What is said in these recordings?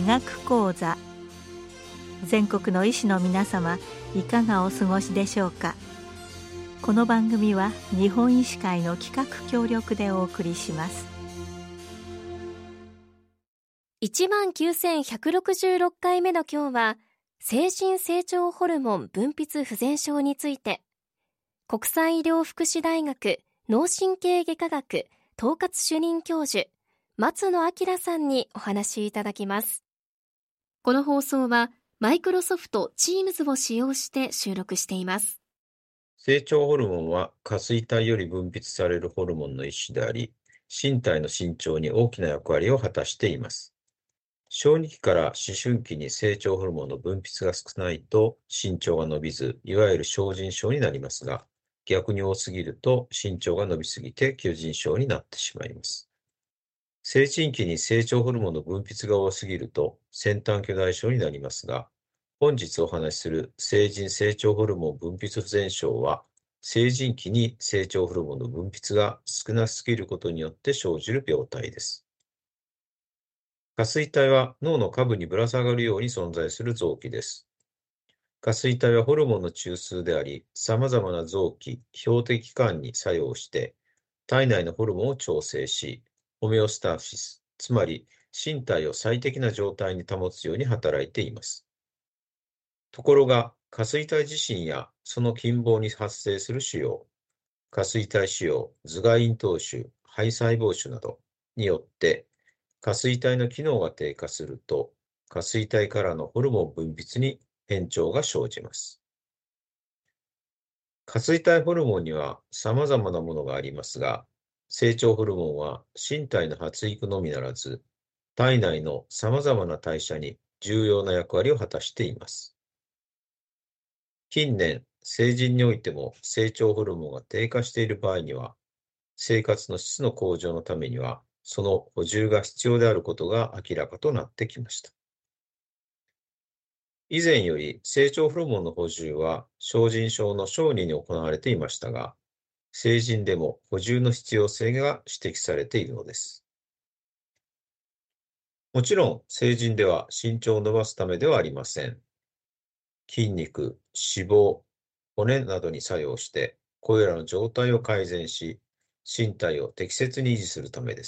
学講座。全国の医師の皆様、いかがお過ごしでしょうか。この番組は日本医師会の企画協力でお送りします。 19,166回目の今日は、成人成長ホルモン分泌不全症について、国際医療福祉大学脳神経外科学統括主任教授松野明さんにお話しいただきます。この放送はマイクロソフト Teams を使用して収録しています。 成長ホルモンは下垂体より分泌されるホルモンの一種であり、身体の伸長に大きな役割を果たしています。小児期から思春期に成長ホルモンの分泌が少ないと身長が伸びず、いわゆる小人症になりますが、逆に多すぎると身長が伸びすぎて巨人症になってしまいます。成人期に成長ホルモンの分泌が多すぎると先端巨大症になりますが、本日お話しする成人成長ホルモン分泌不全症は、成人期に成長ホルモンの分泌が少なすぎることによって生じる病態です。下垂体は脳の下部にぶら下がるように存在する臓器です。下垂体はホルモンの中枢であり、様々な臓器、標的器官に作用して、体内のホルモンを調整し、ホメオスタシス、つまり身体を最適な状態に保つように働いています。ところが、下垂体自身やその近傍に発生する腫瘍、下垂体腫瘍、頭蓋咽頭腫、肺細胞腫などによって、下垂体の機能が低下すると、下垂体からのホルモン分泌に変調が生じます。下垂体ホルモンには様々なものがありますが、成長ホルモンは身体の発育のみならず、体内の様々な代謝に重要な役割を果たしています。近年、成人においても成長ホルモンが低下している場合には、生活の質の向上のためには、その補充が必要であることが明らかとなってきました。以前より成長ホルモンの補充は小人症の小児に行われていましたが、成人でも補充の必要性が指摘されているのです。もちろん成人では身長を伸ばすためではありません。筋肉、脂肪、骨などに作用して、これらの状態を改善し、身体を適切に維持するためです。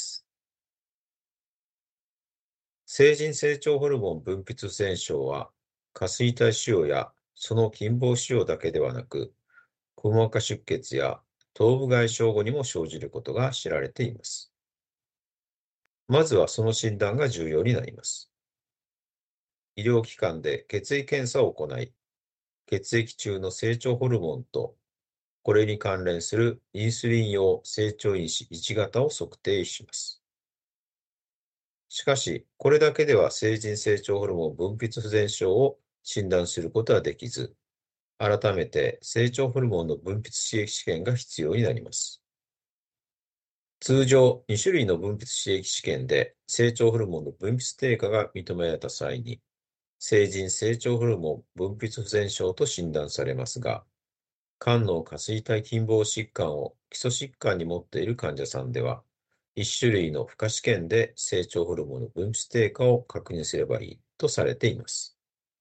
成人成長ホルモン分泌不全症は、下垂体腫瘍やその近傍腫瘍だけではなく、くも膜下出血や頭部外傷後にも生じることが知られています。まずはその診断が重要になります。医療機関で血液検査を行い、血液中の成長ホルモンとこれに関連するインスリン様成長因子1型を測定します。しかし、これだけでは成人成長ホルモン分泌不全症を診断することはできず、改めて成長ホルモンの分泌刺激試験が必要になります。通常、2種類の分泌刺激試験で成長ホルモンの分泌低下が認められた際に、成人成長ホルモン分泌不全症と診断されますが、肝脳下垂体近傍疾患を基礎疾患に持っている患者さんでは、1種類の負荷試験で成長ホルモンの分泌低下を確認すればいいとされています。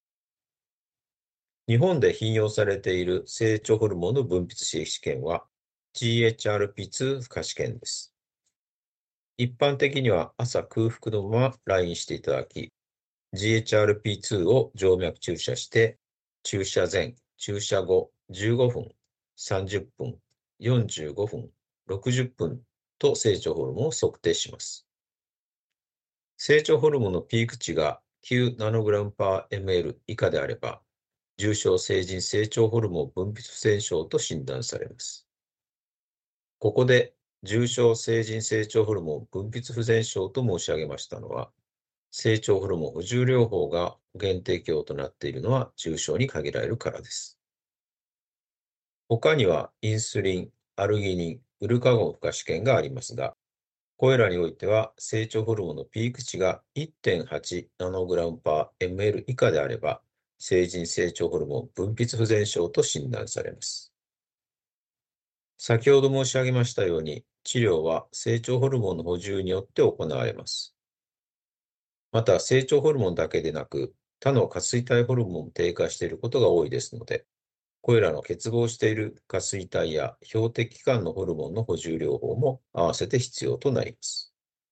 日本で頻用されている成長ホルモンの分泌刺激試験は GHRP2 負荷試験です。一般的には朝空腹のまま来院していただき、GHRP2 を静脈注射して、注射前、注射後15分、30分、45分、60分と成長ホルモンを測定します。成長ホルモンのピーク値が9ナノグラムパー ml 以下であれば、重症成人成長ホルモン分泌不全症と診断されます。ここで重症成人成長ホルモン分泌不全症と申し上げましたのは、成長ホルモン補充療法が保険適用となっているのは重症に限られるからです。他にはインスリン、アルギニン、グルカゴン負荷試験がありますが、これらにおいては成長ホルモンのピーク値が 1.8 ナノグラムパー ml 以下であれば、成人成長ホルモン分泌不全症と診断されます。先ほど申し上げましたように、治療は成長ホルモンの補充によって行われます。 また、成長ホルモンだけでなく、他の下垂体ホルモンも低下していることが多いですので、これらの結合している下垂体や標的器官のホルモンの補充療法も合わせて必要となります。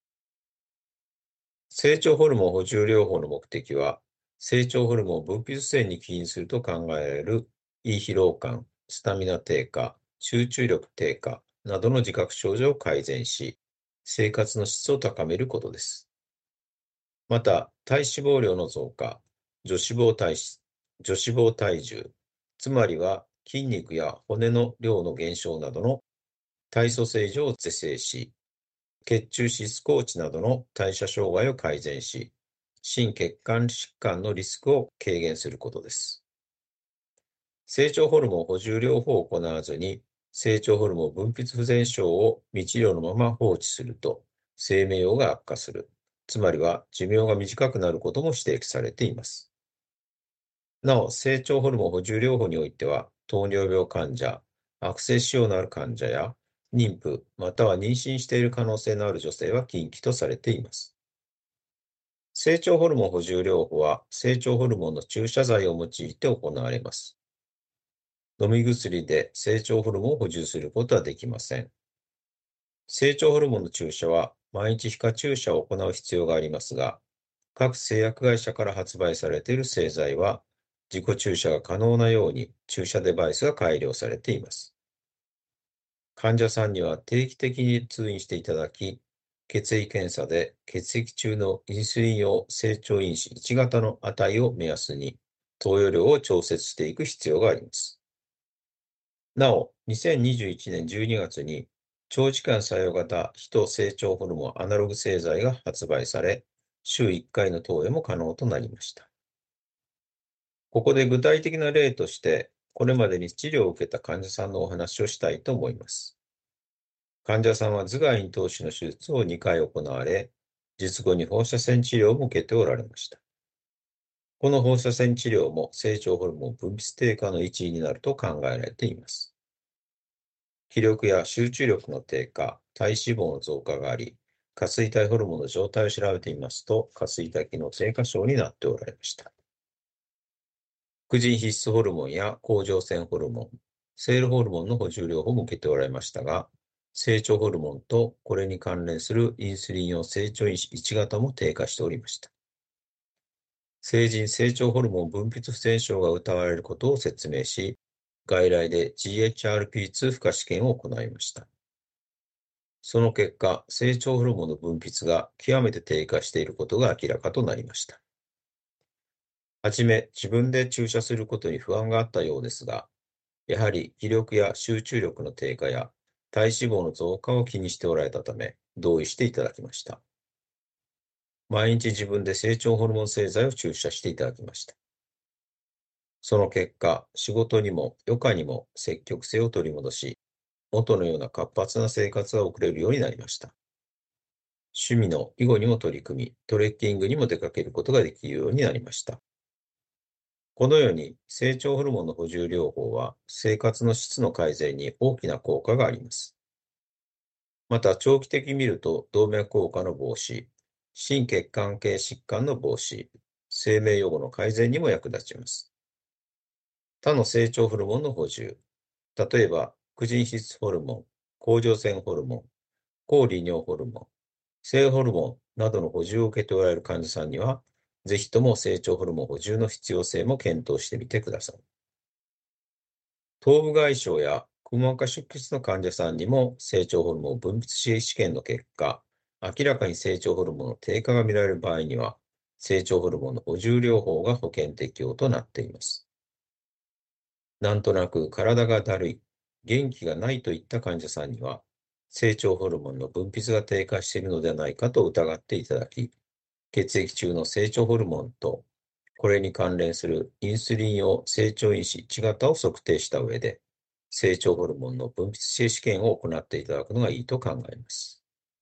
成長ホルモン補充療法の目的は、成長ホルモン分泌不全に起因すると考えられる胃疲労感、スタミナ低下、集中力低下などの自覚症状を改善し、生活の質を高めることです。また、体脂肪量の増加、女子肪体質、女子肪体重、つまりは筋肉や骨の量の減少などの体組成上を是正し、血中脂質高値などの代謝障害を改善し、心血管疾患のリスクを軽減することです。成長ホルモン補充療法を行わずに、成長ホルモン分泌不全症を未治療のまま放置すると、生命容が悪化する。つまりは寿命が短くなることも指摘されています。なお、成長ホルモン補充療法においては、糖尿病患者、悪性腫瘍のある患者や、妊婦、または妊娠している可能性のある女性は禁忌とされています。成長ホルモン補充療法は、成長ホルモンの注射剤を用いて行われます。飲み薬で成長ホルモンを補充することはできません。成長ホルモンの注射は、毎日皮下注射を行う必要がありますが、各製薬会社から発売されている製剤は、自己注射が可能なように注射デバイスが改良されています。患者さんには定期的に通院していただき、血液検査で血液中のインスリン様成長因子1型の値を目安に投与量を調節していく必要があります。なお、2021年12月に長時間作用型非と成長ホルモンアナログ製剤が発売され、週1回の投与も可能となりました。ここで具体的な例として、これまでに治療を受けた患者さんのお話をしたいと思います。患者さんは頭蓋咽頭腫の手術を2回行われ、術後に放射線治療も受けておられました。この放射線治療も成長ホルモン分泌低下の一因になると考えられています。気力や集中力の低下、体脂肪の増加があり、下垂体ホルモンの状態を調べてみますと、下垂体機能低下症になっておられました。副腎必須ホルモンや甲状腺ホルモン、セールホルモンの補充療法も受けておられましたが、成長ホルモンとこれに関連するインスリン様成長因子1型も低下しておりました。成人成長ホルモン分泌不全症が疑われることを説明し、外来で GHRP2 負荷試験を行いました。その結果、成長ホルモンの分泌が極めて低下していることが明らかとなりました。はじめ、自分で注射することに不安があったようですが、やはり気力や集中力の低下や体脂肪の増加を気にしておられたため、同意していただきました。毎日自分で成長ホルモン製剤を注射していただきました。その結果、仕事にも余暇にも積極性を取り戻し、元のような活発な生活が送れるようになりました。趣味の囲碁にも取り組み、トレッキングにも出かけることができるようになりました。このように成長ホルモンの補充療法は生活の質の改善に大きな効果があります。また長期的に見ると動脈硬化の防止、心血管系疾患の防止、生命予後の改善にも役立ちます。他の成長ホルモンの補充、例えば副腎皮質ホルモン、甲状腺ホルモン、抗利尿ホルモン、性ホルモンなどの補充を受けておられる患者さんには、ぜひとも成長ホルモン補充の必要性も検討してみてください。頭部外傷やくも膜下出血の患者さんにも成長ホルモン分泌試験の結果、明らかに成長ホルモンの低下が見られる場合には、成長ホルモンの補充療法が保険適用となっています。なんとなく体がだるい、元気がないといった患者さんには、成長ホルモンの分泌が低下しているのではないかと疑っていただき、血液中の成長ホルモンと、これに関連するインスリン様成長因子1型を測定した上で、成長ホルモンの分泌試験を行っていただくのがいいと考えます。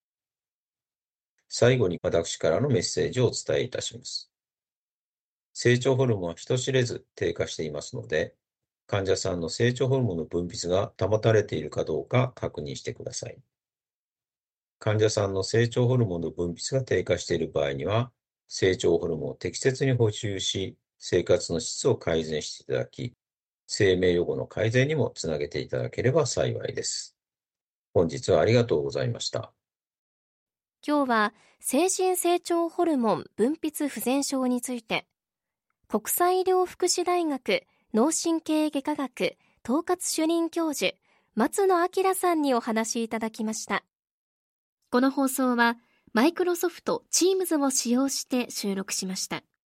最後に私からのメッセージをお伝えいたします。成長ホルモンは人知れず低下していますので、患者さんの成長ホルモンの分泌が保たれているかどうか確認してください。患者さんの成長ホルモンの分泌が低下している場合には、 成長ホルモンを適切に補充し、生活の質を改善していただき、生命予後の改善にもつなげていただければ幸いです。本日はありがとうございました。 今日は精神成長ホルモン分泌不全症について、国際医療福祉大学脳神経外科学統括主任教授松野明さんにお話しいただきました。この放送はマイクロソフト Teams を使用して収録しました。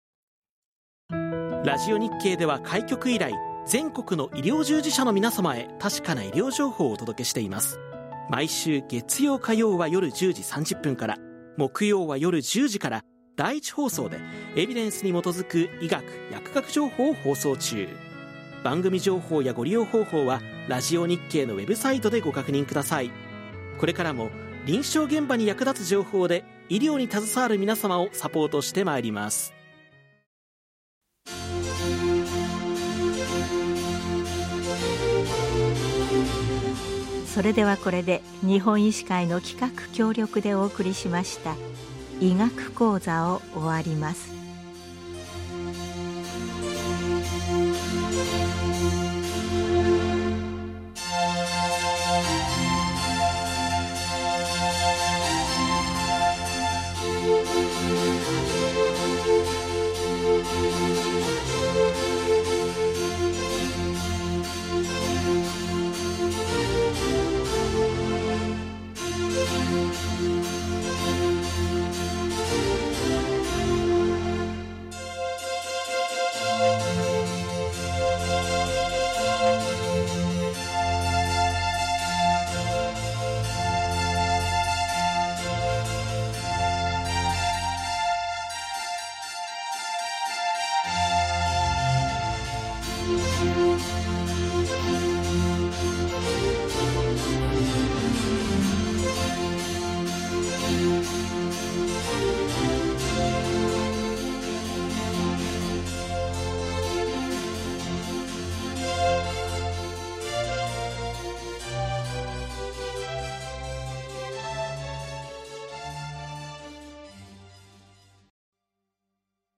ラジオ日経では開局以来、全国の医療従事者の皆様へ確かな医療情報をお届けしています。毎週月曜火曜は夜10時30分から、木曜は夜10時から第一放送でエビデンスに基づく医学・薬学情報を放送中。番組情報やご利用方法はラジオ日経のウェブサイトでご確認ください。これからも臨床現場に役立つ情報で医療に携わる皆様をサポートしてまいります。 それではこれで日本医師会の企画協力でお送りしました医学講座を終わります。